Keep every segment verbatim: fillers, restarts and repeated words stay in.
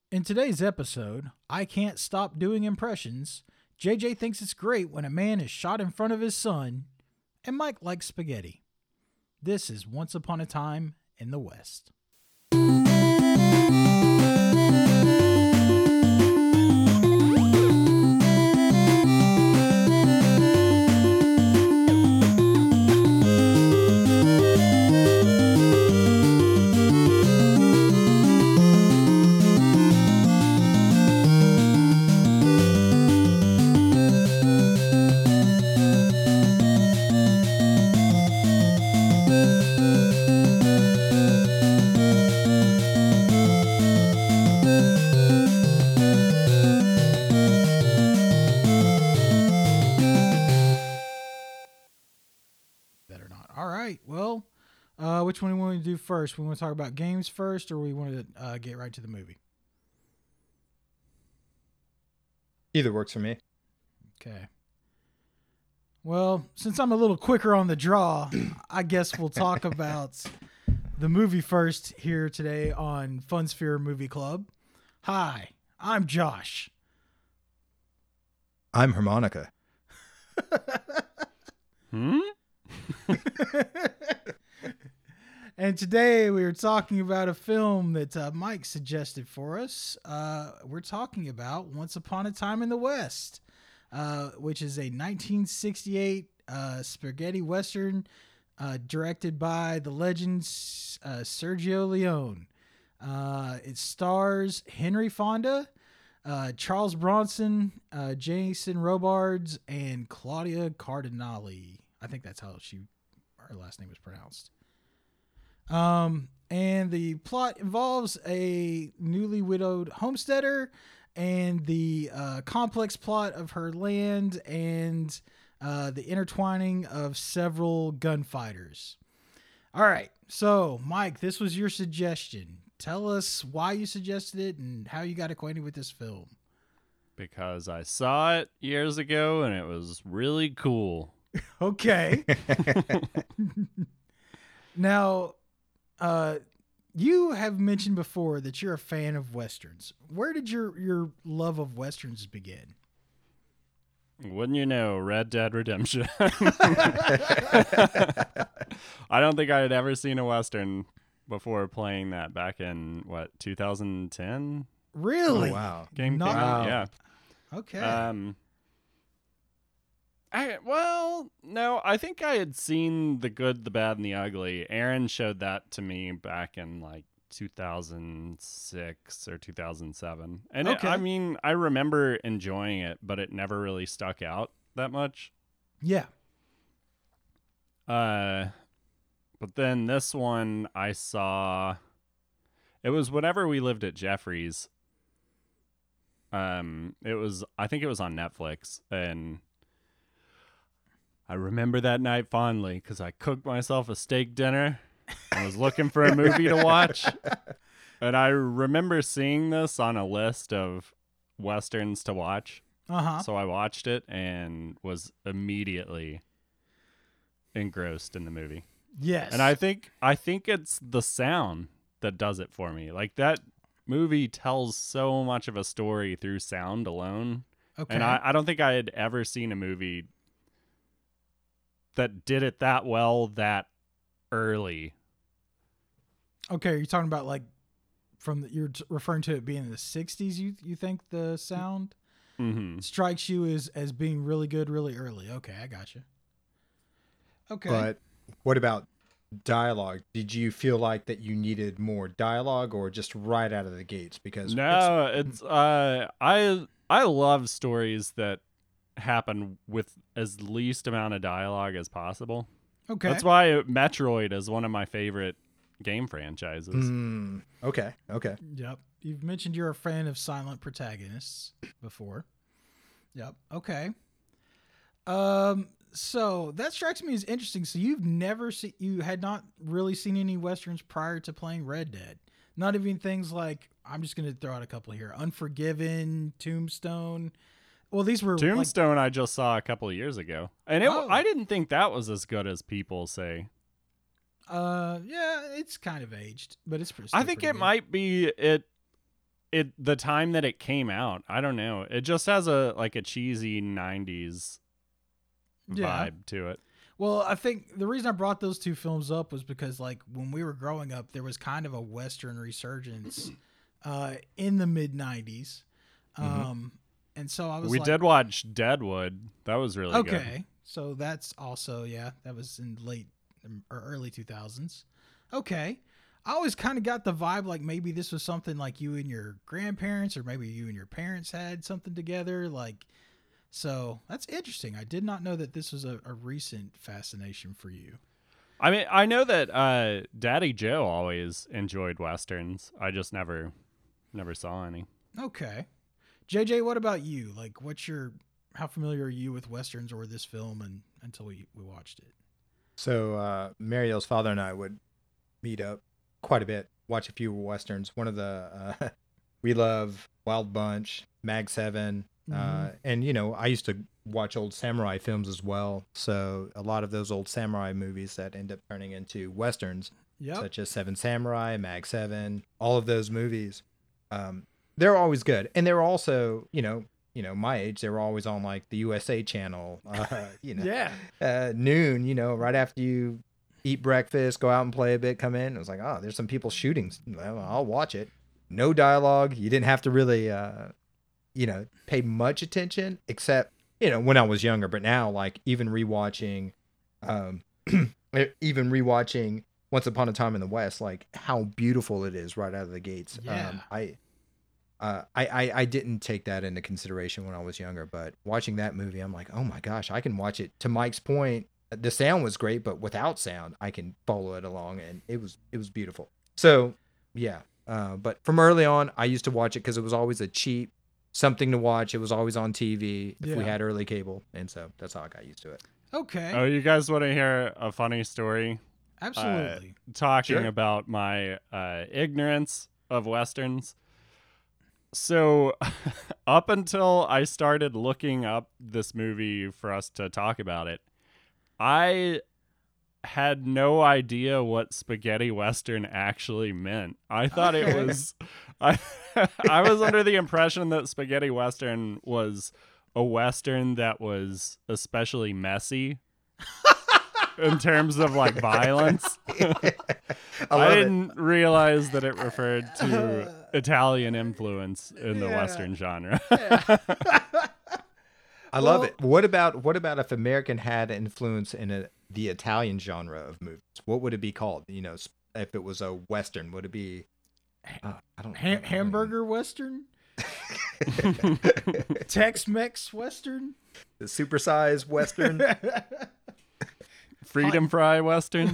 In today's episode, I Can't Stop Doing Impressions, J J thinks it's great when a man is shot in front of his son, and Mike likes spaghetti. This is Once Upon a Time in the West. Which one do we want to do first? We want to talk about games first, or we want to uh, get right to the movie? Either works for me. Okay. Well, since I'm a little quicker on the draw, I guess we'll talk about the movie first here today on Funsphere Movie Club. Hi, I'm Josh. I'm Harmonica. hmm? And today we are talking about a film that uh, Mike suggested for us. Uh, we're talking about Once Upon a Time in the West, uh, which is a nineteen sixty-eight uh, spaghetti western uh, directed by the legend uh, Sergio Leone. Uh, it stars Henry Fonda, uh, Charles Bronson, uh, Jason Robards, and Claudia Cardinale. I think that's how she her last name was pronounced. Um, and the plot involves a newly widowed homesteader and the uh, complex plot of her land and uh, the intertwining of several gunfighters. All right. So, Mike, this was your suggestion. Tell us why you suggested it and how you got acquainted with this film. Because I saw it years ago and it was really cool. Okay. Now, Uh, you have mentioned before that you're a fan of Westerns. Where did your, your love of Westerns begin? Wouldn't you know, Red Dead Redemption. I don't think I had ever seen a Western before playing that back in, what, two thousand ten? Really? Oh, wow. Game Not- came out, Wow. yeah. Okay. Um, I, well, no, I think I had seen The Good, the Bad, and the Ugly. Aaron showed that to me back in like two thousand six or two thousand seven. And it, Okay. I mean, I remember enjoying it, but it never really stuck out that much. yeah. Uh, but then this one I saw, it was whenever we lived at Jeffrey's. Um, it was, I think it was on Netflix, and I remember that night fondly because I cooked myself a steak dinner and was looking for a movie to watch. And I remember seeing this on a list of Westerns to watch. Uh-huh. So I watched it and was immediately engrossed in the movie. Yes. And I think I think it's the sound that does it for me. Like, that movie tells so much of a story through sound alone. Okay. And I, I don't think I had ever seen a movie that did it that well that early. Okay, you're talking about like from the, you're t- referring to it being in the sixties. You you think the sound Mm-hmm. strikes you as as being really good, really early? Okay, I got you. Okay. But what about dialogue? Did you feel like that you needed more dialogue or just right out of the gates? Because No, it's uh, I I love stories that happen with as least amount of dialogue as possible. okay. That's why Metroid is one of my favorite game franchises. Mm, okay, okay. Yep. You've mentioned you're a fan of silent protagonists before. Yep. Okay. Um. So that strikes me as interesting. So you've never seen, you had not really seen any Westerns prior to playing Red Dead. Not even things like, I'm just going to throw out a couple here. Unforgiven, Tombstone. Well, these were Tombstone I just saw a couple of years ago. And it, Oh. I didn't think that was as good as people say. Like, uh, yeah, it's kind of aged, but it's pretty. I still think pretty it good. might be it it the time that it came out. I don't know. It just has a like a cheesy nineties Yeah. vibe to it. Well, I think the reason I brought those two films up was because, like, when we were growing up, there was kind of a Western resurgence uh, in the mid nineties. Um, Mm-hmm. And so I was We like, did watch Deadwood. That was really good. okay. So that's also, yeah, that was in late or early two thousands. Okay. I always kind of got the vibe like maybe this was something like you and your grandparents, or maybe you and your parents had something together. Like, so that's interesting. I did not know that this was a, a recent fascination for you. I mean, I know that uh, Daddy Joe always enjoyed westerns. I just never, never saw any. Okay. J J, what about you? Like, what's your, how familiar are you with westerns or this film and until we, we watched it? So uh, Mariel's father and I would meet up quite a bit, watch a few westerns. One of the uh, we love Wild Bunch, Mag Seven, uh, Mhm. and you know I used to watch old samurai films as well. So a lot of those old samurai movies that end up turning into westerns, Yep. such as Seven Samurai, Mag Seven, all of those movies, um, they're always good, and they're also you know you know my age. They were always on like the U S A channel, uh, you know, Yeah. uh, noon, you know, right after you eat breakfast, go out and play a bit, come in. It was like, oh, there's some people shooting. Well, I'll watch it. No dialogue. You didn't have to really, uh, you know, pay much attention, except, you know, when I was younger. But now, like, even rewatching, um, even rewatching Once Upon a Time in the West, like how beautiful it is right out of the gates. Yeah. Um, I, uh, I, I, I didn't take that into consideration when I was younger, but watching that movie, I'm like, oh my gosh, I can watch it. To Mike's point, the sound was great, but without sound, I can follow it along, and it was it was beautiful. So yeah, uh, but from early on, I used to watch it because it was always a cheap something to watch. It was always on T V if we Yeah. had early cable, and so that's how I got used to it. Okay. Oh, you guys want to hear a funny story? Absolutely. Talking Sure. about my uh, ignorance of westerns. So, up until I started looking up this movie for us to talk about it, I had no idea what spaghetti western actually meant. I thought it Okay. was I I was under the impression that spaghetti western was a western that was especially messy in terms of like violence. I I, love it. didn't realize that it referred to Italian influence in the Yeah. western genre. I love Well- it. What about what about if American had influence in a, the Italian genre of movies? What would it be called? You know, s- if it was a western, would it be? Uh, I don't. I Ha- don't know. hamburger western? Tex-Mex western? The supersized western. Freedom Fry western.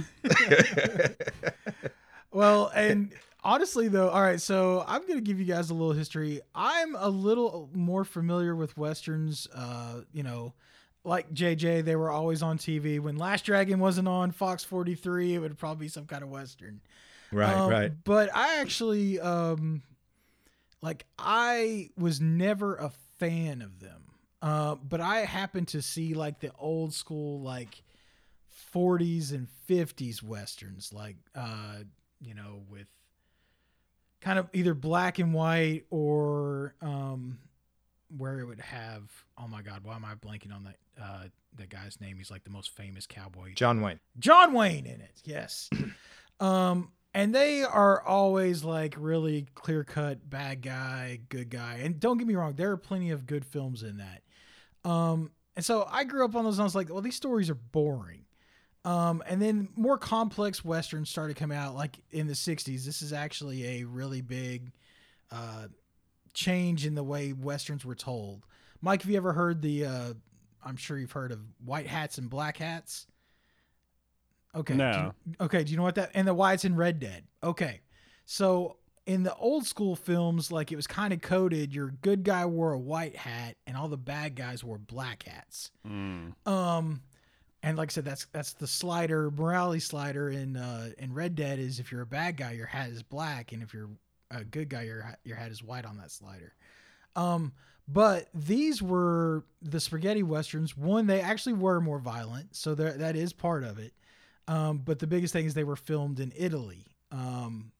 Well, and honestly, though, all right, so I'm going to give you guys a little history. I'm a little more familiar with westerns. Uh, you know, like J J, they were always on T V. When Last Dragon wasn't on Fox forty-three, it would probably be some kind of western. Right, Um, right. But I actually, um, like, I was never a fan of them. Uh, but I happened to see like the old school, like forties and fifties westerns, like, uh, you know, with kind of either black and white or, um, where it would have, oh my God, why am I blanking on that, uh, that guy's name? He's like the most famous cowboy. John Wayne. John Wayne in it. Yes. um, and they are always like really clear cut bad guy, good guy. And don't get me wrong, there are plenty of good films in that. Um, and so I grew up on those and I was like, well, these stories are boring. Um, and then more complex westerns started coming out like in the sixties. This is actually a really big uh, change in the way westerns were told. Mike, have you ever heard the, uh, I'm sure you've heard of White Hats and Black Hats? Okay. No. Do you, okay. Do you know what that, and the Whites and Red Dead. Okay. So in the old school films, like it was kind of coded, your good guy wore a white hat and all the bad guys wore black hats. Mm. Um, and like I said, that's that's the slider, morality slider in uh, in Red Dead is if you're a bad guy, your hat is black, and if you're a good guy, your hat, your hat is white on that slider. Um, but these were the spaghetti westerns. One, they actually were more violent, so there, that is part of it. Um, but the biggest thing is they were filmed in Italy. Um,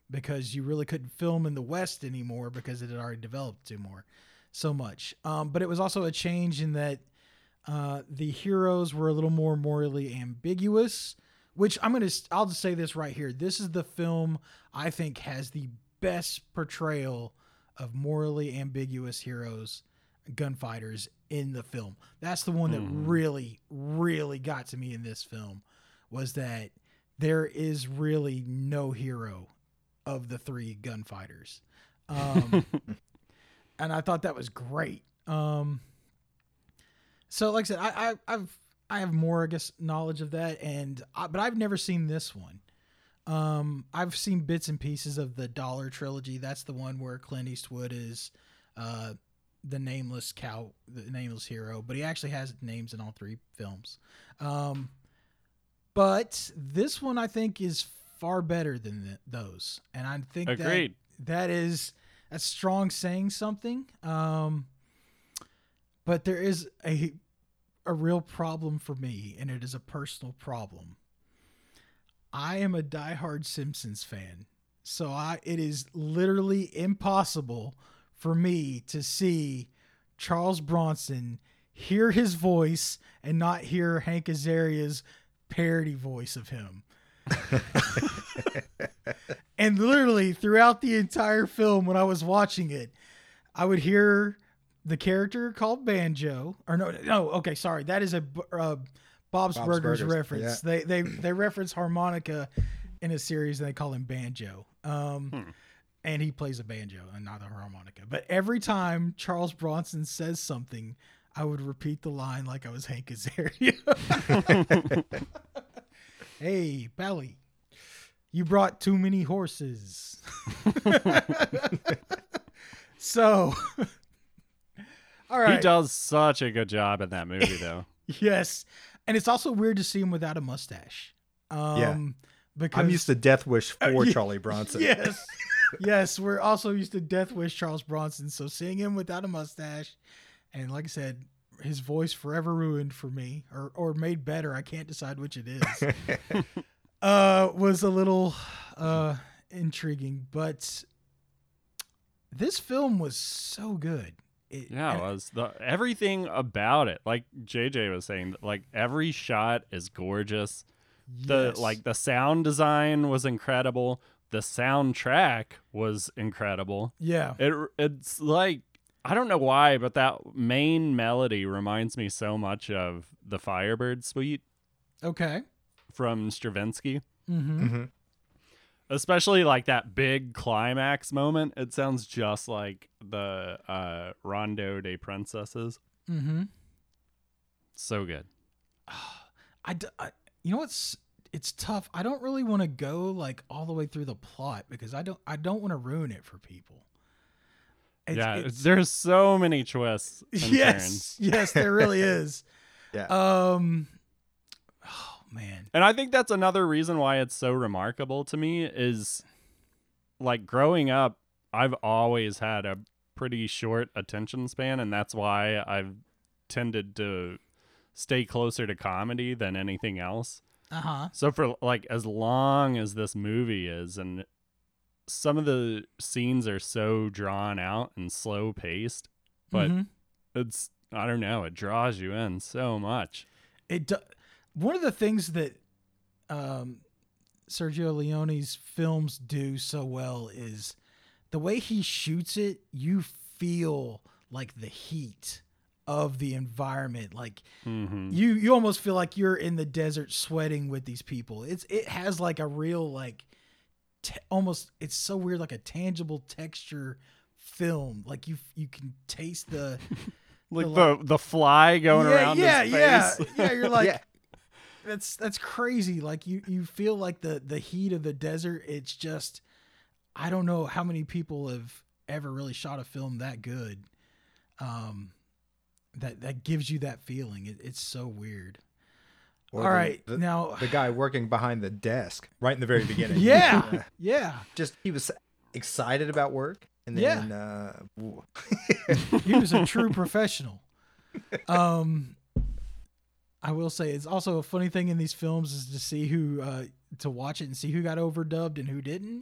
because you really couldn't film in the West anymore because it had already developed too more, so much. Um, but it was also a change in that uh, the heroes were a little more morally ambiguous, which I'm going to, I'll just say this right here. This is the film I think has the best portrayal of morally ambiguous heroes, gunfighters in the film. That's the one that Mm. really, really got to me in this film, was that there is really no hero of the three gunfighters. Um, and I thought that was great. Um, so like I said, I, I, I've, I have more, I guess, knowledge of that, and I, but I've never seen this one. Um, I've seen bits and pieces of the Dollar trilogy. That's the one where Clint Eastwood is uh, the nameless cow, the nameless hero, but he actually has names in all three films. Um, but this one I think is far better than th- those, and I think Agreed. that that is that's strong saying something. Um, but there is a a real problem for me, and it is a personal problem. I am a diehard Simpsons fan, so I it is literally impossible for me to see Charles Bronson, hear his voice, and not hear Hank Azaria's parody voice of him. And literally throughout the entire film, when I was watching it, I would hear the character called Banjo, or no, no, okay, sorry, that is a uh, Bob's, Bob's Burgers, Burgers, reference. yeah. They they they reference harmonica in a series, and they call him Banjo. Um, Hmm. and he plays a banjo and not a harmonica. But every time Charles Bronson says something, I would repeat the line like I was Hank Azaria. Hey, Pally, you brought too many horses. So, all right. He does such a good job in that movie, though. Yes. And it's also weird to see him without a mustache. Um, Yeah. Because I'm used to Death Wish for Uh, yeah. Charlie Bronson. Yes. Yes. We're also used to Death Wish Charles Bronson. So seeing him without a mustache, and like I said, his voice forever ruined for me, or, or made better, I can't decide which it is, uh, was a little uh, intriguing. But this film was so good. It, Yeah, and- it was the everything about it. Like J J was saying, like every shot is gorgeous. The yes. like the sound design was incredible. The soundtrack was incredible. Yeah. It it's like I don't know why, but that main melody reminds me so much of the Firebird Suite Okay. from Stravinsky. Mm-hmm. Mhm. Especially like that big climax moment. It sounds just like the uh, Rondo des Princesses. Mm-hmm. So good. I, d- I- you know what's it's tough. I don't really want to go like all the way through the plot because I don't I don't want to ruin it for people. It's- yeah, it's- there's so many twists and turns. yes, yes, there really is. Yeah. Um, oh man, And I think that's another reason why it's so remarkable to me is like growing up, I've always had a pretty short attention span, and that's why I've tended to stay closer to comedy than anything else. uh huh, So for like as long as this movie is, and some of the scenes are so drawn out and slow paced, but Mm-hmm. it's I don't know, it draws you in so much. it. Do- one of the things that um, Sergio Leone's films do so well is the way he shoots it. You feel like the heat of the environment, like. hmm You you almost feel like you're in the desert sweating with these people. It's it has like a real like t- almost it's so weird, like a tangible texture film. Like you you can taste the Like The the the fly going yeah, around yeah, his yeah, face. yeah. You're like Yeah. that's that's crazy. Like you you feel like the the heat of the desert. It's just I don't know how many people have ever really shot a film that good. Um, that that gives you that feeling. It, it's so weird. Or All the- right, the, now the guy working behind the desk right in the very beginning. yeah, yeah. Just he was excited about work, and Yeah. then uh, ooh. He was a true professional. Um, I will say it's also a funny thing in these films is to see who uh, to watch it and see who got overdubbed and who didn't.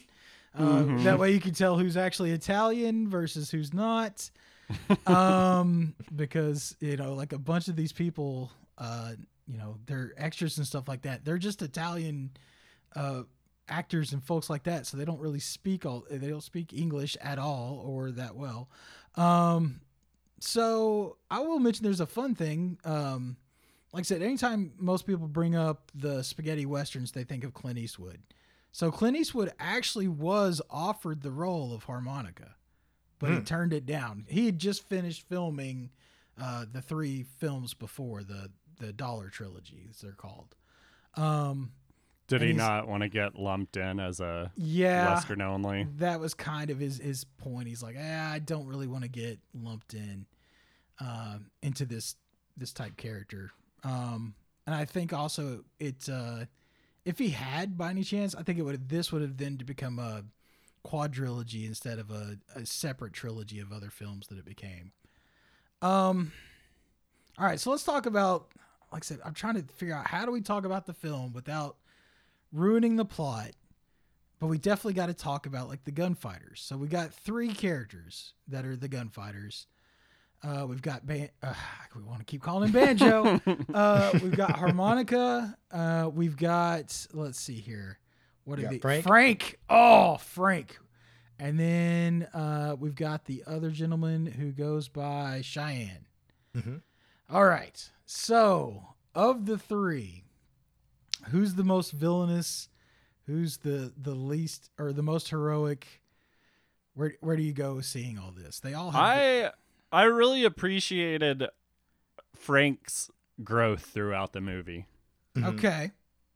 Uh, Mhm. That way you can tell who's actually Italian versus who's not. um, because, you know, like a bunch of these people, uh, you know, they're extras and stuff like that. They're just Italian uh, actors and folks like that. So they don't really speak all, they don't speak English at all or that well. Um, so I will mention there's a fun thing. Um, like I said, anytime most people bring up the spaghetti westerns, they think of Clint Eastwood. So Clint Eastwood actually was offered the role of harmonica, but he Hmm. turned it down. He had just finished filming uh, the three films before the the Dollar trilogy, as they're called. Um, Did And he he's- not want to get lumped in as a yeah, Western only? that was kind of his his point. He's like, eh, I don't really want to get lumped in uh, into this this type character. Um, and I think also it uh, if he had by any chance, I think it would this would have then to become a quadrilogy instead of a, a separate trilogy of other films that it became. Um, all right, so let's talk about. Like I said, I'm trying to figure out how do we talk about the film without ruining the plot, but we definitely got to talk about like the gunfighters. So we got three characters that are the gunfighters. Uh, we've got ban- uh, we want to keep calling him Banjo. uh, we've got harmonica. Uh, we've got let's see here. What You are got the Frank? Frank? Oh, Frank. And then uh, we've got the other gentleman who goes by Cheyenne. Mm-hmm. All right. So, of the three, who's the most villainous? Who's the the least or the most heroic? Where where do you go seeing all this? They all have I I really appreciated Frank's growth throughout the movie. Mm-hmm. okay.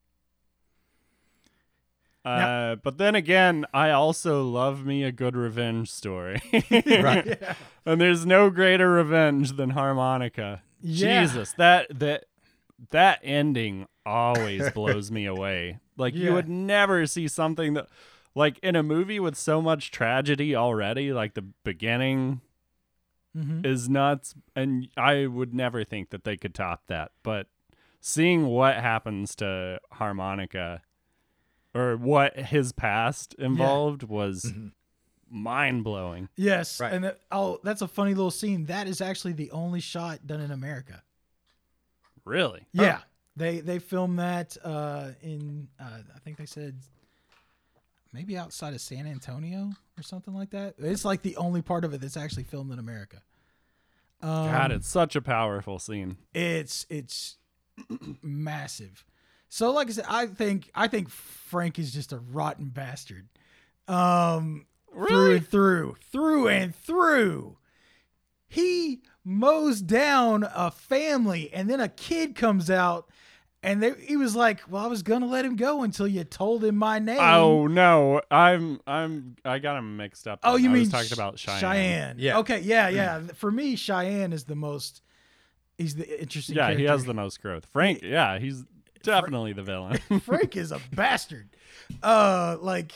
Uh, Now- but then again, I also love me a good revenge story. Right. Yeah. And there's no greater revenge than harmonica. Yeah. Jesus, that that that ending always blows me away. Like Yeah. you would never see something that like in a movie with so much tragedy already, like the beginning Mm-hmm. is nuts, and I would never think that they could top that. But seeing what happens to harmonica or what his past involved was Mhm. mind blowing. Yes, Right. and that, oh, that's a funny little scene. That is actually the only shot done in America. Really? Yeah, they they filmed that uh, in uh, I think they said maybe outside of San Antonio or something like that. It's like the only part of it that's actually filmed in America. Um, God, it's such a powerful scene. It's it's massive. So, like I said, I think I think Frank is just a rotten bastard. Um, through Really? and through, through and through. He mows down a family, and then a kid comes out, and they, he was like, "Well, I was gonna let him go until you told him my name." Oh no, I'm I'm I got him mixed up. oh, then. you I mean was talking Ch- about Cheyenne? Cheyenne? Yeah. Okay. Yeah. Yeah. For me, Cheyenne is the most. He's the interesting. Yeah, he character. has the most growth. Frank, yeah, he's definitely the villain. Frank is a bastard. Uh, like,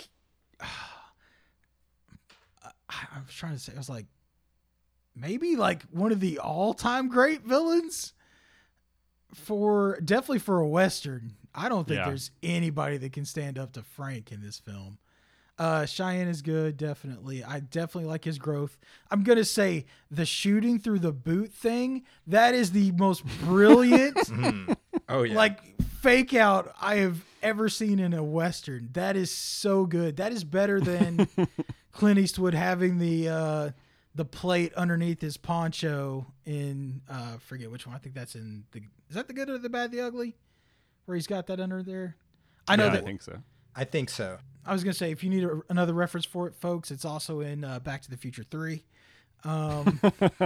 I, I was trying to say, I was like, maybe like one of the all-time great villains for definitely for a Western. I don't think Yeah. there's anybody that can stand up to Frank in this film. Uh, Cheyenne is good, definitely. I definitely like his growth. I'm gonna say the shooting through the boot thing. That is the most brilliant Mhm. Oh yeah. like fake out I have ever seen in a Western. That is so good. That is better than Clint Eastwood having the uh, the plate underneath his poncho in uh, forget which one. I think that's in the is that the Good or the Bad, the Ugly, where he's got that under there. I know yeah, that I think so. I think so. I was gonna say if you need a, another reference for it, folks, it's also in uh, Back to the Future three. Um,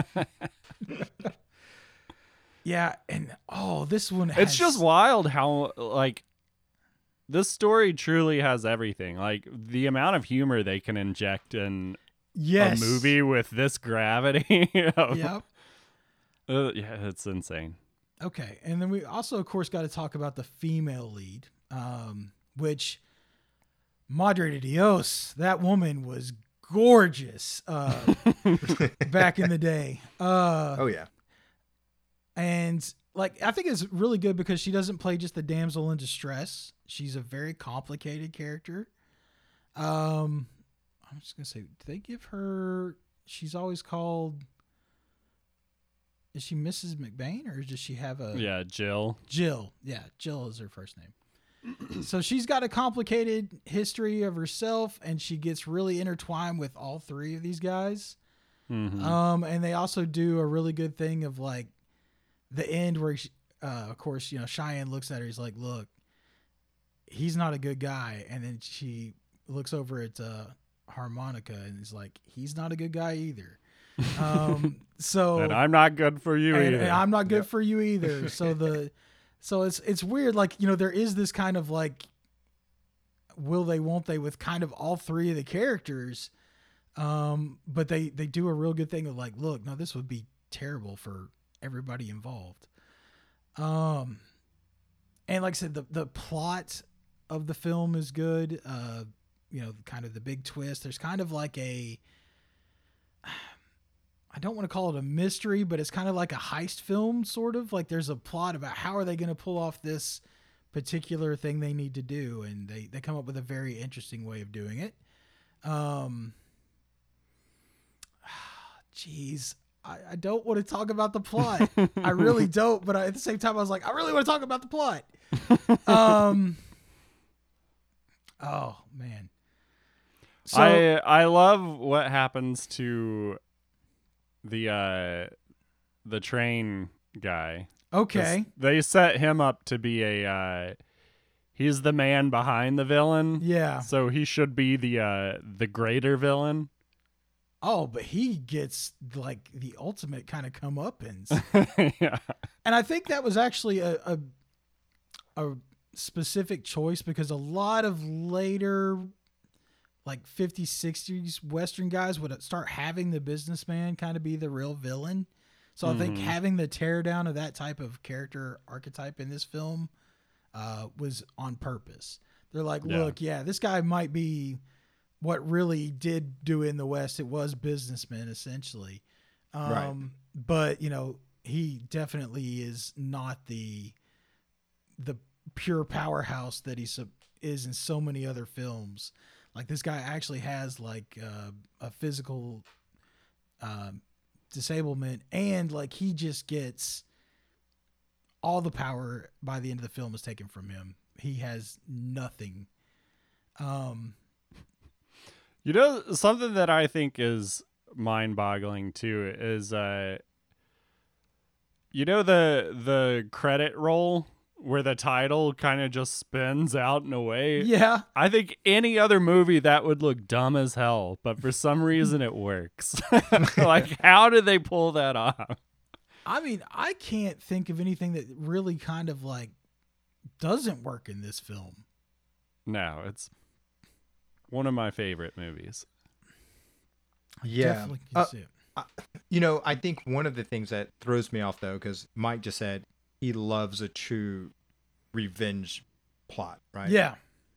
yeah, and oh, this one has, It's just wild how like this story truly has everything. Like the amount of humor they can inject in yes. a movie with this gravity. of- Yep. Uh, yeah, it's insane. Okay, and then we also, of course, got to talk about the female lead, um, which Madre de Dios, that woman was gorgeous uh, back in the day. Uh, Oh yeah. And like, I think it's really good because she doesn't play just the damsel in distress. She's a very complicated character. Um, I'm just gonna say, do they give her? She's always called. Is she Missus McBain, or does she have a Yeah, Jill. Jill? Yeah, Jill is her first name. So she's got a complicated history of herself, and she gets really intertwined with all three of these guys. Mm-hmm. Um, and they also do a really good thing of like the end where, she, uh, of course, you know, Cheyenne looks at her. He's like, "Look, he's not a good guy," and then she looks over at uh, Harmonica and is like, "He's not a good guy either." Um, so and I'm not good for you and, either. and I'm not good Yep. for you either. So the, so it's it's weird. Like, you know, there is this kind of like, will they, won't they, with kind of all three of the characters. Um, but they they do a real good thing of like, look, no, this would be terrible for everybody involved. Um, and like I said, the the plot of the film is good. Uh, you know, kind of the big twist. There's kind of like a, I don't want to call it a mystery, but it's kind of like a heist film, sort of. Like there's a plot about how are they going to pull off this particular thing they need to do, and they they come up with a very interesting way of doing it. Um, jeez, I, I don't want to talk about the plot. I really don't, but I, at the same time, I was like, I really want to talk about the plot. Um, oh man. So, I I love what happens to the uh the train guy. 'Cause okay. They set him up to be a uh he's the man behind the villain. Yeah. So he should be the uh the greater villain. Oh, but he gets like the ultimate kind of comeuppance. Yeah. And I think that was actually a, a a specific choice because a lot of later like fifties, sixties Western guys would start having the businessman kind of be the real villain. So I think Mhm. having the teardown of that type of character archetype in this film uh, was on purpose. They're like, Yeah. look, yeah, this guy might be what really did do in the West. It was businessman essentially. Um, Right. But, you know, he definitely is not the the pure powerhouse that he sub- is in so many other films. Like this guy actually has like uh, a physical um, disablement, and like he just gets all the power by the end of the film is taken from him. He has nothing. Um, You know, something that I think is mind-boggling too is uh you know the the credit roll where the title kind of just spins out in a way. yeah. I think any other movie that would look dumb as hell, but for some reason it works. Like, how did they pull that off? I mean, I can't think of anything that really kind of like doesn't work in this film. No, it's one of my favorite movies. Yeah. Definitely can Uh, see it. You know, I think one of the things that throws me off though, because Mike just said he loves a true revenge plot, right? Yeah.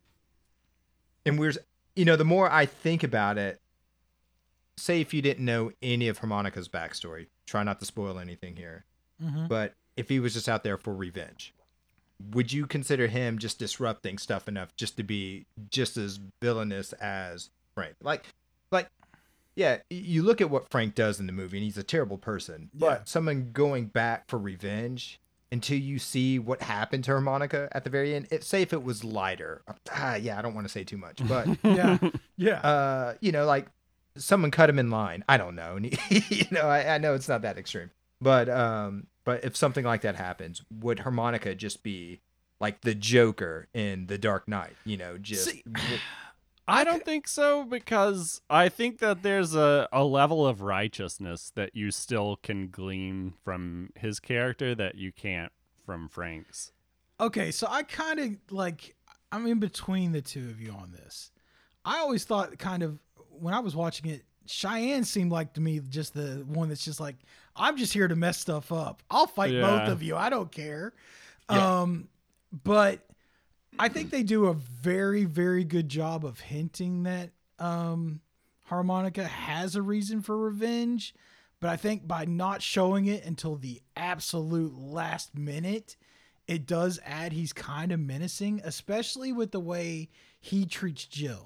And we're, you know, the more I think about it, say if you didn't know any of Harmonica's backstory, try not to spoil anything here, Mm-hmm. but if he was just out there for revenge, would you consider him just disrupting stuff enough just to be just as villainous as Frank? Like, like, yeah, y- you look at what Frank does in the movie, and he's a terrible person. But Yeah. someone going back for revenge until you see what happened to Harmonica at the very end. It, say if it was lighter, ah, yeah, I don't want to say too much, but Yeah. Yeah. uh, you know, like someone cut him in line. I don't know, and he, you know, I, I know it's not that extreme, but um, but if something like that happens, would Harmonica just be like the Joker in The Dark Knight? You know, just See, I don't think so, because I think that there's a, a level of righteousness that you still can glean from his character that you can't from Frank's. Okay, so I kind of like I'm in between the two of you on this. I always thought kind of when I was watching it, Cheyenne seemed like to me just the one that's just like, I'm just here to mess stuff up. I'll fight Yeah. both of you. I don't care. Yeah. Um, but I think they do a very, very good job of hinting that um, Harmonica has a reason for revenge. But I think by not showing it until the absolute last minute, it does add he's kind of menacing, especially with the way he treats Jill.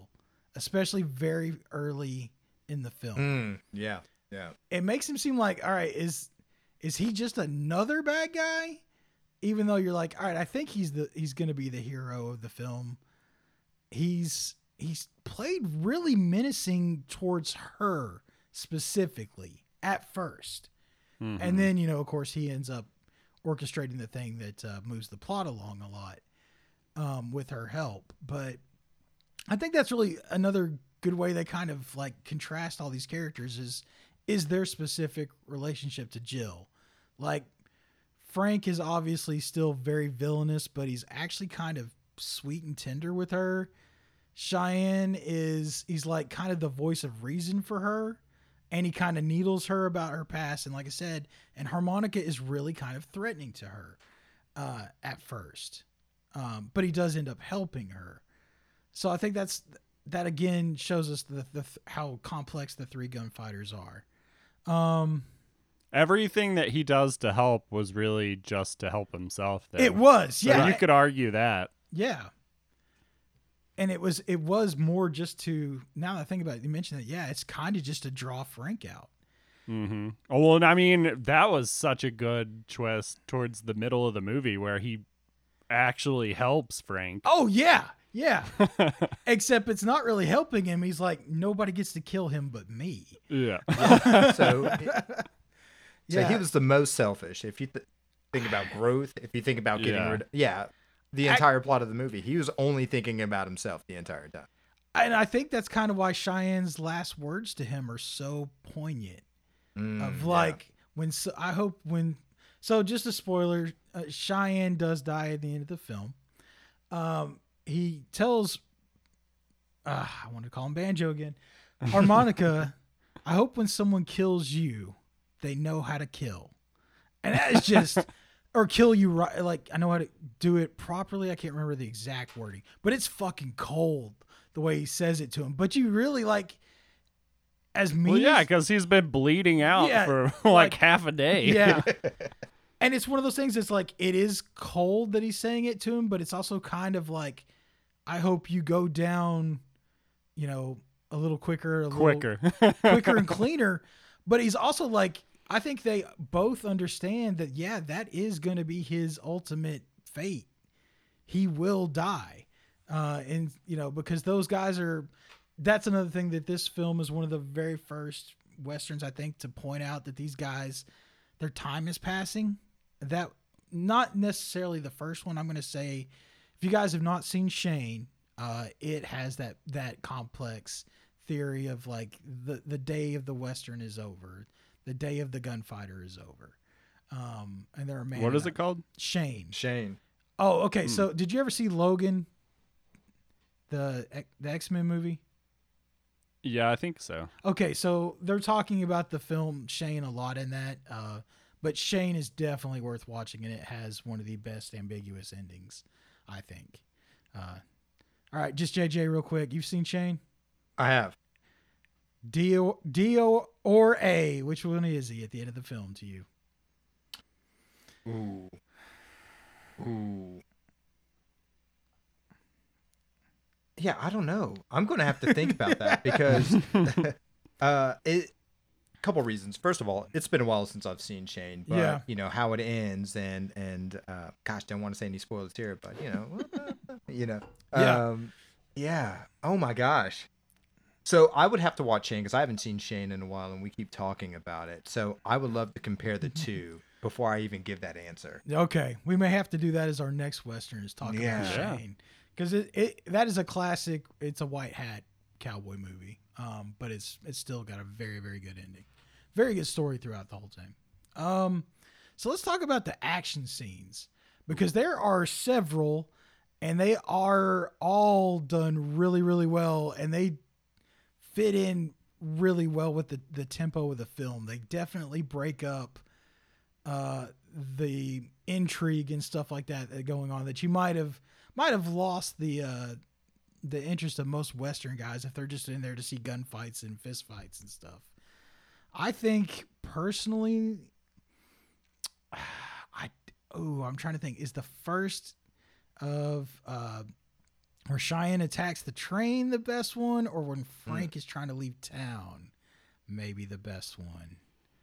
especially very early in the film. Mm, yeah, yeah. It makes him seem like, all right, is is he just another bad guy? Even though you're like, all right, I think he's the he's going to be the hero of the film. He's he's played really menacing towards her specifically at first. Mhm. And then, you know, of course, he ends up orchestrating the thing that uh, moves the plot along a lot um, with her help. But I think that's really another good way they kind of like contrast all these characters is is their specific relationship to Jill. Like Frank is obviously still very villainous, but he's actually kind of sweet and tender with her. Cheyenne is he's like kind of the voice of reason for her, and he kind of needles her about her past. And like I said, and Harmonica is really kind of threatening to her uh, at first, um, but he does end up helping her. So I think that's that again shows us the, the how complex the three gunfighters are. Um, Everything that he does to help was really just to help himself. Though. it was, So yeah, you could argue that. yeah. And it was it was more just to, now that I think about it, you mentioned that, yeah, it's kind of just to draw Frank out. Mm-hmm. Oh, well, and I mean, that was such a good twist towards the middle of the movie where he actually helps Frank. Oh yeah, yeah. Except it's not really helping him. He's like, nobody gets to kill him but me. Yeah. So, so Yeah. he was the most selfish. If you th- think about growth, if you think about getting Yeah. rid, yeah, the I- entire plot of the movie, he was only thinking about himself the entire time. And I think that's kind of why Cheyenne's last words to him are so poignant. Mm, Of yeah. like when so, I hope when so just a spoiler, uh, Cheyenne does die at the end of the film. Um, he tells, uh, I want to call him Banjo again, Harmonica. I hope when someone kills you, they know how to kill, and that is just or kill you right. Like I know how to do it properly. I can't remember the exact wording, but it's fucking cold the way he says it to him. But you really like. As mean Well, yeah, as- because he's been bleeding out Yeah, for like, like- half a day. yeah. And it's one of those things that's like, it is cold that he's saying it to him, but it's also kind of like, I hope you go down, you know, a little quicker, a little Quicker. quicker and cleaner. But he's also like, I think they both understand that, yeah, that is going to be his ultimate fate. He will die. Uh, and, you know, because those guys are, that's another thing that this film is one of the very first Westerns, I think, to point out that these guys, their time is passing. That not necessarily the first one. I'm going to say, if you guys have not seen Shane, uh, it has that, that complex theory of like the, the day of the Western is over. The day of the gunfighter is over. Um, and there are man What is it called? Shane. Shane. Oh, okay. So did you ever see Logan, the the X-Men movie? Yeah, I think so. Okay, so they're talking about the film Shane a lot in that, uh, but Shane is definitely worth watching, and it has one of the best ambiguous endings, I think. Uh, all right, just J J real quick. You've seen Shane? I have. D O, D O or A, which one is he at the end of the film to you? Ooh. Ooh. Yeah, I don't know. I'm going to have to think about that because uh, it. Couple reasons. First of all, it's been a while since I've seen Shane, but Yeah. you know how it ends, and and uh, gosh, don't want to say any spoilers here, but you know, you know, Yeah. um, yeah. Oh my gosh. So I would have to watch Shane because I haven't seen Shane in a while, and we keep talking about it. So I would love to compare the two before I even give that answer. Okay, we may have to do that as our next Western is talk Yeah. about Yeah. Shane. Because it, it that is a classic. It's a white hat cowboy movie, um, but it's it's still got a very very good ending, very good story throughout the whole time. Um, so let's talk about the action scenes because there are several, and they are all done really really well, and they fit in really well with the the tempo of the film. They definitely break up uh, the intrigue and stuff like that, that going on that you might have. Might have lost the uh, the interest of most Western guys if they're just in there to see gunfights and fistfights and stuff. I think personally, I oh I'm trying to think. Is the first of uh, where Cheyenne attacks the train, the best one, or when Frank mm. is trying to leave town, maybe the best one.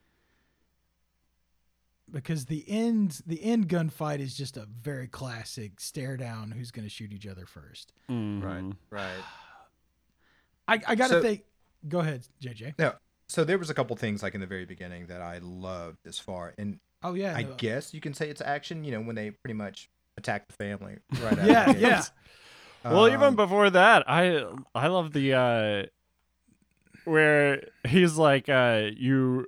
Because the end, the end gunfight is just a very classic stare down. Who's going to shoot each other first? Mm-hmm. Right, right. I, I got to so, think. Go ahead, J J. No, so there was a couple things like in the very beginning that I loved as far, and oh yeah, I no. guess you can say it's action. You know, when they pretty much attack the family. Right. yeah, out of the yeah. Um, well, even before that, I I love the uh, where he's like, uh, you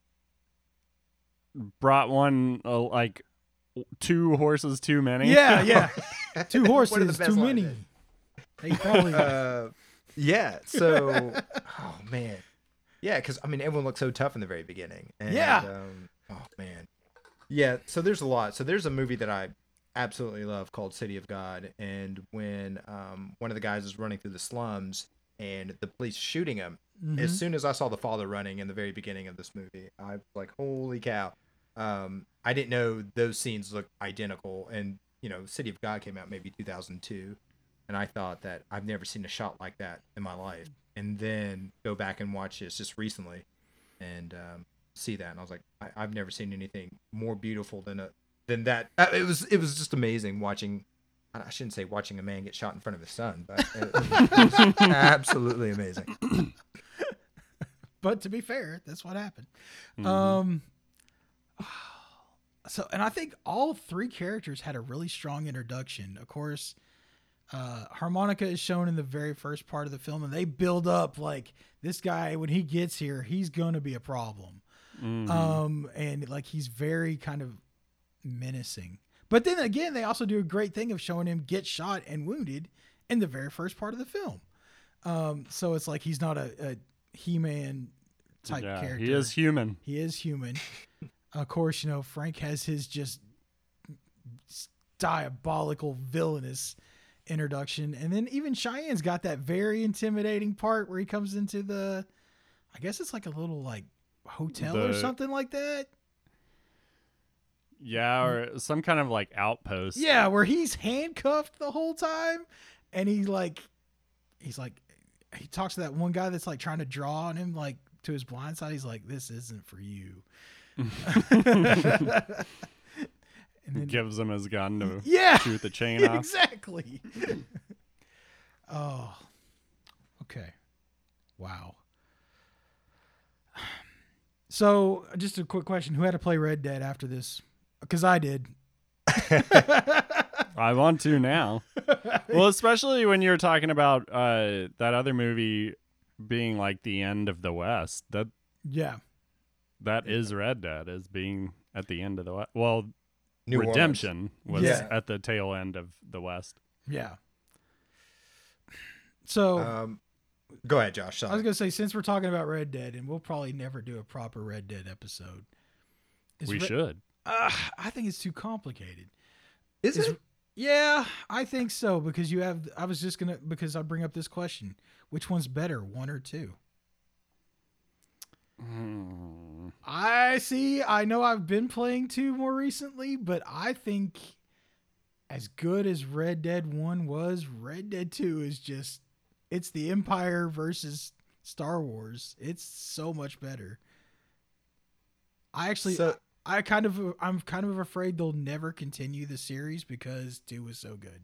brought one uh, like two horses too many. Yeah, yeah. Two One of the horses best too lines many. is. They probably. Uh, yeah. So, oh man, yeah, because I mean, everyone looks so tough in the very beginning. And, Yeah. Um, oh man. Yeah. So there's a lot. So there's a movie that I absolutely love called City of God, and when um one of the guys is running through the slums and the police shooting him, Mhm. as soon as I saw the father running in the very beginning of this movie, I was like, holy cow. Um, I didn't know those scenes looked identical, and you know, City of God came out maybe two thousand two, and I thought that I've never seen a shot like that in my life, and then go back and watch this just recently, and um, see that, and I was like, I, I've never seen anything more beautiful than a than that. Uh, it was it was just amazing watching. I shouldn't say watching a man get shot in front of his son, but it, it was absolutely amazing. But to be fair, that's what happened. Mhm. Um. So, and I think all three characters had a really strong introduction. Of course, uh, Harmonica is shown in the very first part of the film, and they build up like this guy, when he gets here, he's going to be a problem. Mhm. Um, and like, he's very kind of menacing. But then again, they also do a great thing of showing him get shot and wounded in the very first part of the film. Um, so it's like, he's not a, a He-Man type yeah, character. he is human. He is human. Of course, you know, Frank has his just diabolical, villainous introduction. And then even Cheyenne's got that very intimidating part where he comes into the, I guess it's like a little like hotel or The- something like that. Yeah, or some kind of like outpost. Yeah, where he's handcuffed the whole time. And he like, he's like, he talks to that one guy that's like trying to draw on him, like to his blind side. He's like, this isn't for you. And then, Gives him his gun to yeah, shoot the chain off. exactly. Oh, okay. Wow. So, just a quick question: who had to play Red Dead after this? Because I did. I want to now. Well, especially when you're talking about uh, that other movie being like the end of the West. That Yeah. that is Red Dead, as being at the end of the West. Well, New Orleans. Redemption was Yeah. at the tail end of the West. Yeah. So Um, go ahead, Josh. I was Sorry. gonna say, since we're talking about Red Dead, and we'll probably never do a proper Red Dead episode. is we Re- should. Uh, I think it's too complicated. Is Is- it? Yeah, I think so, because you have. I was just gonna because I bring up this question: which one's better, one or two? Hmm. I see. I know I've been playing two more recently, but I think as good as Red Dead one was, Red Dead two is just, it's the Empire versus Star Wars. It's so much better. I actually, So- I kind of, I'm kind of afraid they'll never continue the series because two was so good.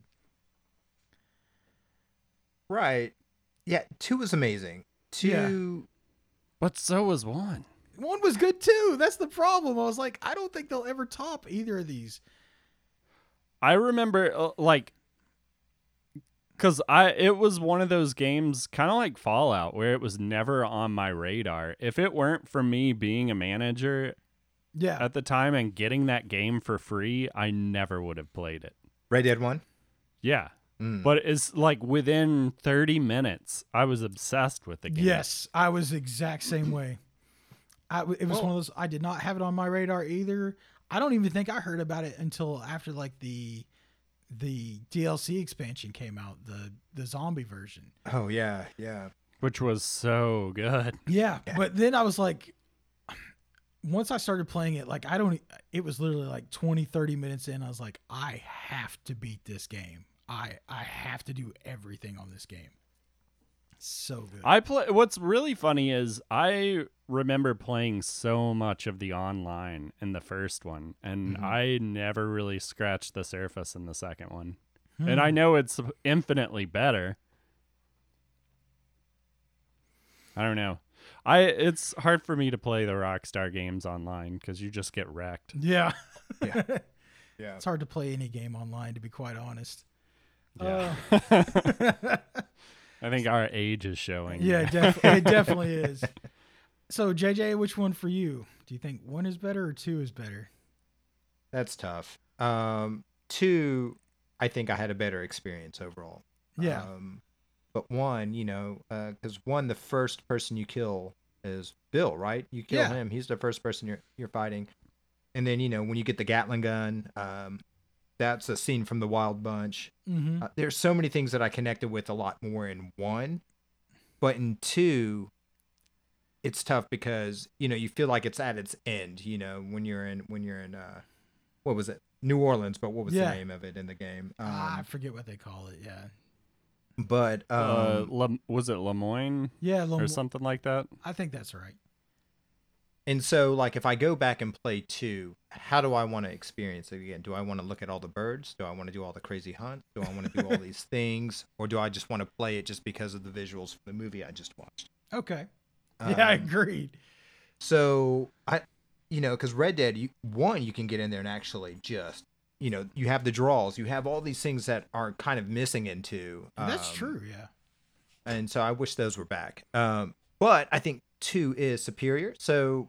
Right. Yeah, two was amazing. Two. But so was one. One was good too. That's the problem. I was like, I don't think they'll ever top either of these. I remember uh, like cuz I it was one of those games kind of like Fallout where it was never on my radar. If it weren't for me being a manager Yeah. at the time and getting that game for free, I never would have played it. Red Dead one. Yeah. Mm. But it's like within thirty minutes I was obsessed with the game. Yes, I was the exact same way. I, w- it was Well- one of those, I did not have it on my radar either. I don't even think I heard about it until after like the the D L C expansion came out, the the zombie version. Oh yeah, yeah. Which was so good. Yeah, Yeah. but then I was like, once I started playing it, like I don't, it was literally like twenty, thirty minutes in. I was like, I have to beat this game. I I have to do everything on this game. So good. I play. What's really funny is I remember playing so much of the online in the first one, and Mhm. I never really scratched the surface in the second one. Hmm. And I know it's infinitely better. I don't know. I it's hard for me to play the Rockstar games online because you just get wrecked. Yeah. Yeah. Yeah. It's hard to play any game online, to be quite honest. Yeah. Uh, I think our age is showing. yeah, it, def- it definitely is. So, J J, which one for you? Do you think one is better or two is better? That's tough. Um, two, I think I had a better experience overall. Yeah. Um, but one, you know, because one, the first person you kill is Bill, right? You kill Yeah. him. He's the first person you're you're fighting. And then, you know, when you get the Gatling gun, um, that's a scene from the Wild Bunch. Mm-hmm. Uh, there's so many things that I connected with a lot more in one, but in two, it's tough because you know you feel like it's at its end. You know when you're in when you're in uh, what was it, New Orleans? But what was Yeah. the name of it in the game? Um, ah, I forget what they call it. Yeah. but um, Uh, Le- was it Lemoyne Yeah. Lom- or something like that? I think that's right. and so like if I go back and play two, how do I want to experience it again? Do I want to look at all the birds? Do I want to do all the crazy hunts? Do I want to do all these things, or do I just want to play it just because of the visuals from the movie I just watched? Okay. Yeah, I Um, agreed. So I, you know, because Red Dead, you, one, you can get in there and actually just, you know, you have the draws, you have all these things that are kind of missing in two. That's um, true. Yeah. And so I wish those were back. Um, but I think two is superior. So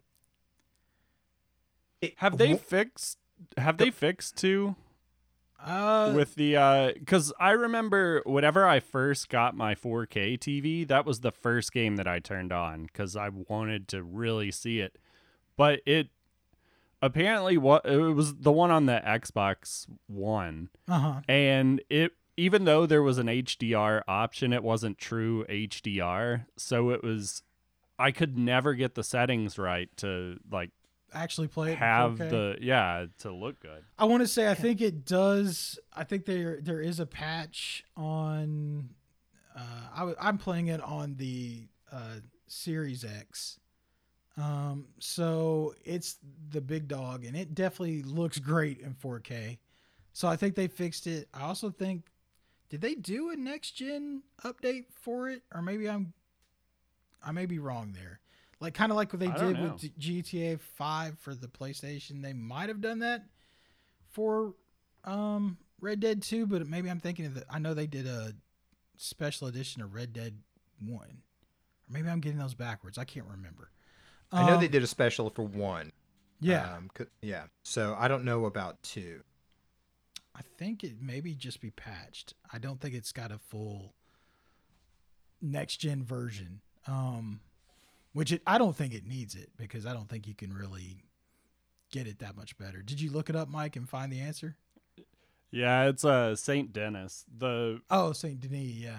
it, Have they w- fixed? Have they fixed two? Uh, With the uh because I remember whenever I first got my four K T V, that was the first game that I turned on because I wanted to really see it. But it apparently what it was the one on the Xbox One, uh huh. and it even though there was an H D R option, it wasn't true H D R, so it was I could never get the settings right to like Actually, play it. in have four K. the yeah to look good. I want to say I think it does. I think there there is a patch on. Uh, I, w- I'm playing it on the uh, Series X, um, so it's the big dog, and it definitely looks great in four K. So I think they fixed it. I also think, did they do a next gen update for it, or maybe I'm, I may be wrong there. Like kind of like what they I don't did know. with G T A five for the PlayStation. They might have done that for um, Red Dead two, but maybe I'm thinking of the, I know they did a special edition of Red Dead one. Or maybe I'm getting those backwards. I can't remember. I know Um, they did a special for one. Yeah. Um, 'cause- yeah. So I don't know about two. I think it maybe just be patched. I don't think it's got a full next gen version. Um, which it, I don't think it needs it because I don't think you can really get it that much better. Did you look it up, Mike, and find the answer? Yeah, it's uh Saint Denis. The Oh, Saint Denis, yeah.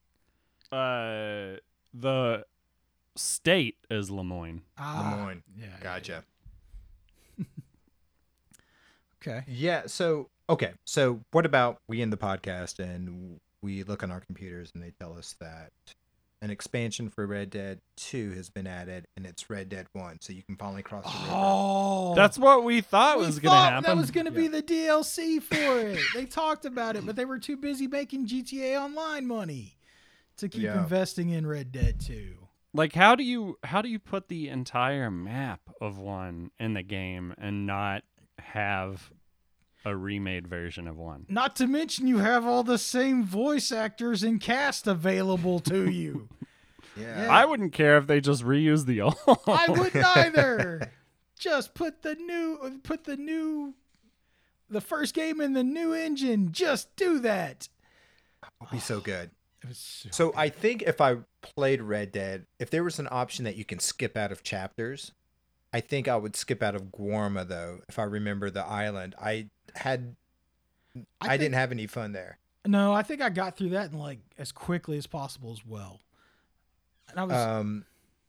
uh the state is Lemoyne. Ah, Lemoyne. Yeah. yeah, Gotcha. yeah. Okay. Yeah. So, okay. So, what about we end the podcast and we look on our computers and they tell us that an expansion for Red Dead two has been added and it's Red Dead one. So you can finally cross the river. Oh, That's what we thought we was gonna thought happen. That was going to be Yeah. the D L C for it. They talked about it, but they were too busy making G T A Online money to keep Yeah. investing in Red Dead two. Like how do you how do you put the entire map of one in the game and not have a remade version of one? Not to mention you have all the same voice actors and cast available to you. Yeah. Yeah. I wouldn't care if they just reuse the old. I wouldn't either. Just put the new put the new the first game in the new engine. Just do that. It'll be so good. It was so, So good. I think if I played Red Dead, if there was an option that you can skip out of chapters, I think I would skip out of Guarma though. If I remember the island, I had, I, think- didn't have any fun there. No, I think I got through that in like as quickly as possible as well. And I was Um,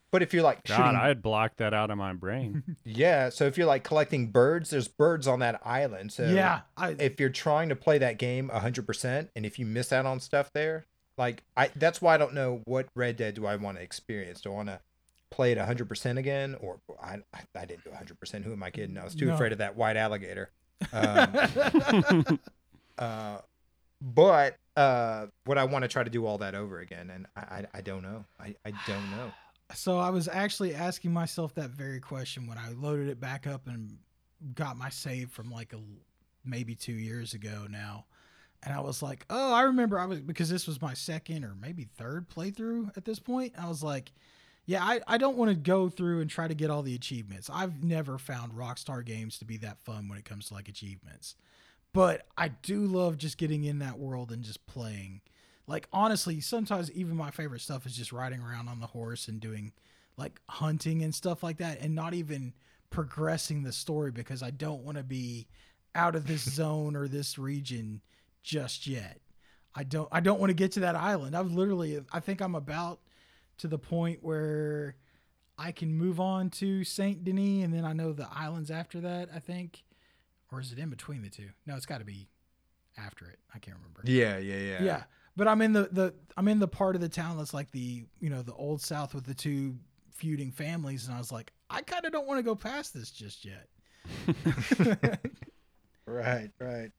But if you're like God, shooting, I had blocked that out of my brain. yeah. So if you're like collecting birds, there's birds on that island. So yeah, I, if you're trying to play that game one hundred percent, and if you miss out on stuff there, like I, that's why I don't know what Red Dead do I want to experience. Do I want to play it one hundred percent again, or I, I, I didn't do one hundred percent. Who am I kidding? I was too No. afraid of that white alligator. Um, uh, but uh, would I want to try to do all that over again? And I, I, I don't know. I, I don't know. So I was actually asking myself that very question when I loaded it back up and got my save from like a maybe two years ago now. And I was like, oh, I remember I was, because this was my second or maybe third playthrough at this point. I was like, yeah, I, I don't want to go through and try to get all the achievements. I've never found Rockstar games to be that fun when it comes to like achievements. But I do love just getting in that world and just playing. Like, honestly, sometimes even my favorite stuff is just riding around on the horse and doing like hunting and stuff like that, and not even progressing the story because I don't want to be out of this zone or this region just yet. I don't I don't want to get to that island. I've literally I think I'm about to the point where I can move on to Saint Denis, and then I know the islands after that, I think. Or is it in between the two? No, it's got to be after it. I can't remember. Yeah, yeah, yeah. Yeah. But I'm in the, the I'm in the part of the town that's like the, you know, the old South with the two feuding families, and I was like, I kind of don't want to go past this just yet. Right, right.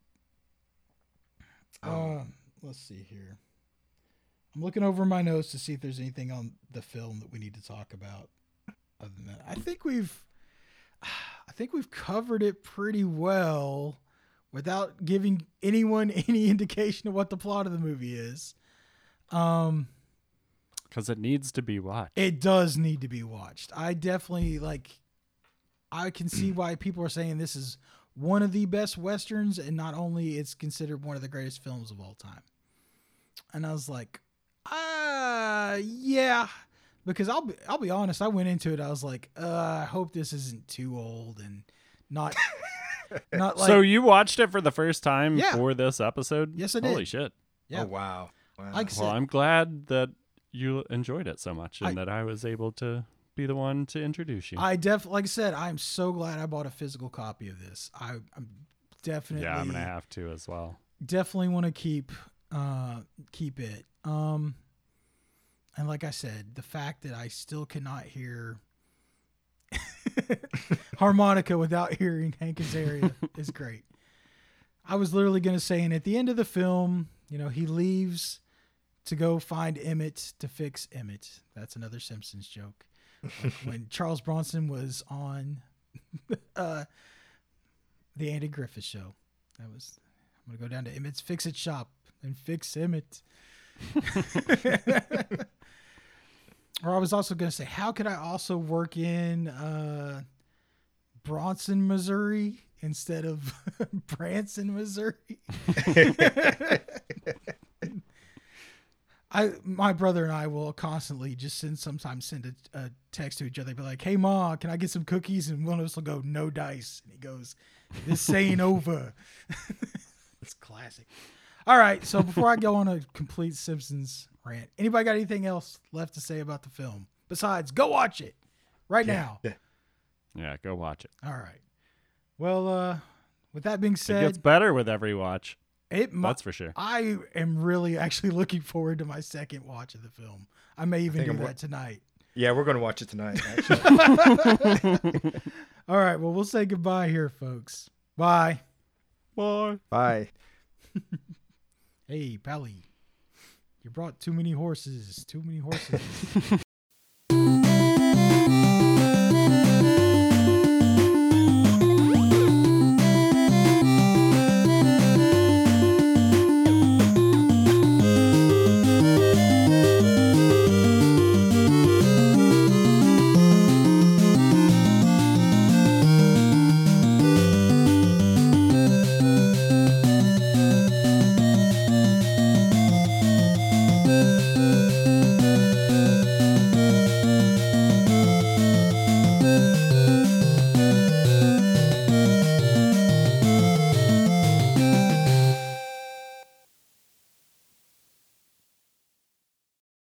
Um, let's see here. I'm looking over my notes to see if there's anything on the film that we need to talk about. Other than that, I think we've, I think we've covered it pretty well, without giving anyone any indication of what the plot of the movie is. Um, Because it needs to be watched. it does need to be watched. I definitely like. I can see why people are saying this is one of the best Westerns, and not only it's considered one of the greatest films of all time. And I was like, uh, yeah, because I'll be, I'll be honest. I went into it. I was like, uh, I hope this isn't too old and not, not like. So you watched it for the first time Yeah. for this episode? Yes, I did. Holy shit. Yeah. Oh wow. Wow. Like I said, Well, I'm glad that you enjoyed it so much and I- that I was able to be the one to introduce you. I def like I said, I'm so glad I bought a physical copy of this. I, I'm definitely yeah, I'm going to have to as well. definitely want to keep uh keep it. Um and like I said, the fact that I still cannot hear harmonica without hearing Hank Azaria is great. I was literally going to say, and at the end of the film, you know, he leaves to go find Emmett to fix Emmett. That's another Simpsons joke. Like when Charles Bronson was on uh, the Andy Griffith Show. That was, I'm going to go down to Emmett's Fix-It shop and fix Emmett. Or I was also going to say, how could I also work in uh, Bronson, Missouri instead of Branson, Missouri? I, my brother and I will constantly just send, sometimes send a, a text to each other, be like, "Hey, Ma, can I get some cookies?" And one of us will go, "No dice." And he goes, "This ain't over." It's classic. All right. So before I go on a complete Simpsons rant, anybody got anything else left to say about the film besides go watch it right now? Yeah. Yeah, go watch it. All right. Well, uh, with that being It said, gets better with every watch. it mu- That's for sure. I am really actually looking forward to my second watch of the film. I may even think do I'm that wa- tonight. Yeah, we're going to watch it tonight. Actually. All right. Well, we'll say goodbye here, folks. Bye. Bye. Bye. Hey, Pally. You brought too many horses. Too many horses.